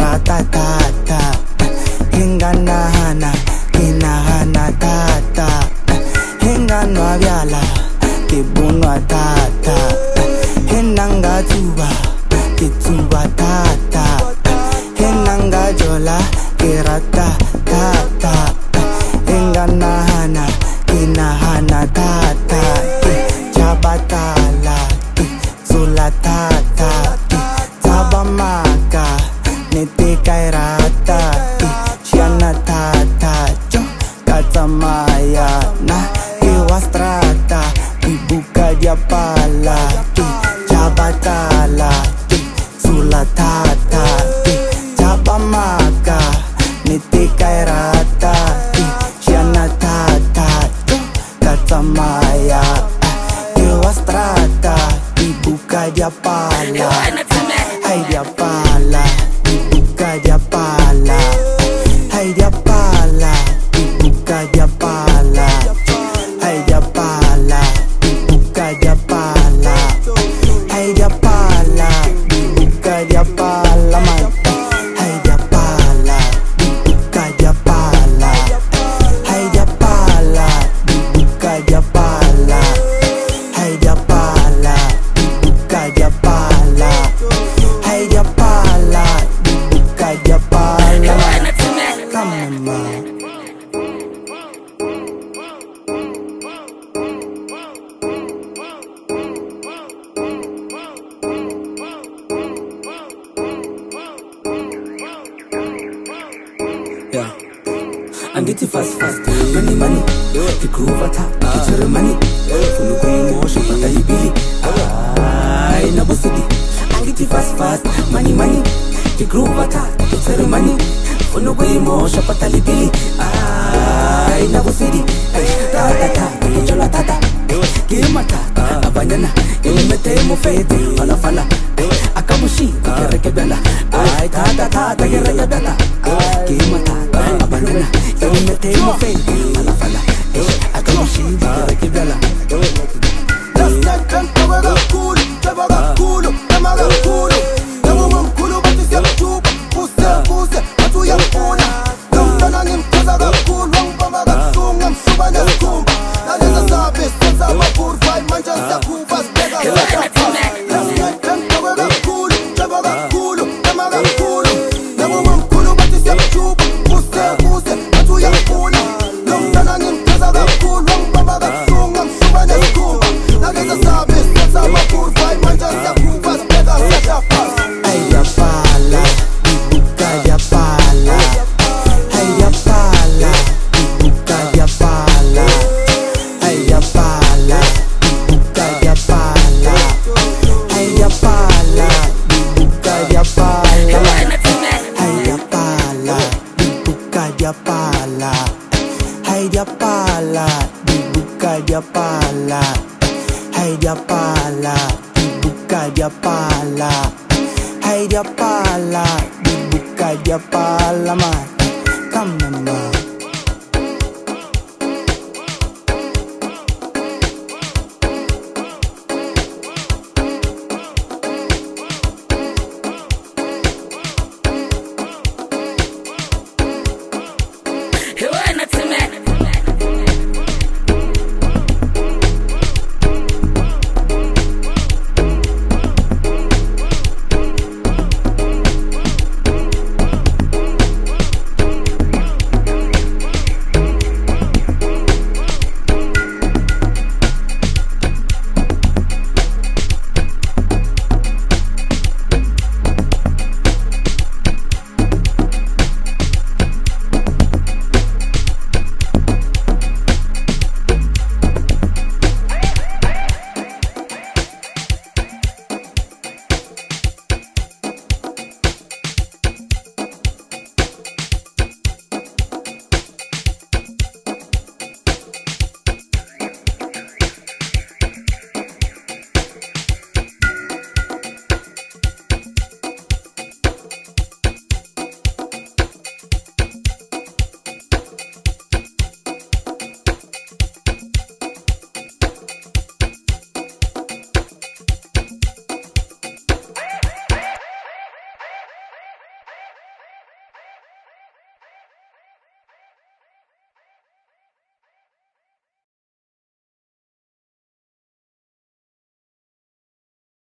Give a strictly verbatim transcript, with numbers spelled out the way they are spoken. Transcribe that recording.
ta ta ta. Hinga nahana, kinahana ta ta. Hinga nwabiala, kibunwa ta ta. Hinanga tuba, kituba ta ta. Hinanga jola, kirata ta ta. Hinga nahana, kinahana ta ta. Chabatala, zula ta ta. Tabamaka, nete kairata. Shiana ta ta, jo katamaya na iwastrata. Ibuka dia pala, chabatala, zula ta ta. Tabamaka, nete kairata. Shiana ta ta, jo katamaya iwastrata. Ibuka dia pala, hai dia pala. Ibuka dia pala, hai dia pala. Ibuka dia pala, hai dia pala. Ibuka dia pala, hai dia pala. Ibuka dia pala, hai dia pala. Ibuka dia pala, hai dia pala. Ibuka dia pala, hai dia pala. Ibuka dia pala, hai dia pala. Ibuka dia pala. Come on, man. Yeah, I'm getting fast, fast. Money, money. The groove attack, get your money. Follow the emotion, but I believe. I never see it. I'm getting fast, fast. Money, money. The groove attack, get your money. Follow the emotion, but I believe. I never see it. Ta ta ta, get your ta ta. Give my ta, abanyana. Imete mo fete, fala fala. Akamushi, kereke bela. Ay ta ta ta, kereke bela. Give my ta, abanyana. Imete mo fete, fala fala. Akamushi, kereke bela. Last night them power got cool, never got cool, never got cool. Never want cool, but it's your tube. Pussy, pussy, but we are cool. Don't run on him 'cause I got cool. Wrong mama got sung, I'm super the school. Now there's a service, since I'm a cool five man just a cool fast beggar. Last night them power got cool, never got cool, never got cool. Never want cool, but it's your tube. Pussy, pussy, but we are cool. Don't run on him 'cause I got cool. Wrong mama got sung, I'm super the school. Now there's a service, since I'm a cool five man just a cool fast beggar. Such a pass. Hai dia pala, ibuka dia pala. Hai dia pala, ibuka dia pala. Hai dia pala, ibuka dia pala. Hai dia pala, ibuka dia pala. Hai dia pala, ibuka dia pala. Hai dia pala, ibuka dia pala. Hai dia pala, ibuka dia pala. Hai dia pala, ibuka dia pala, man. Come on, man.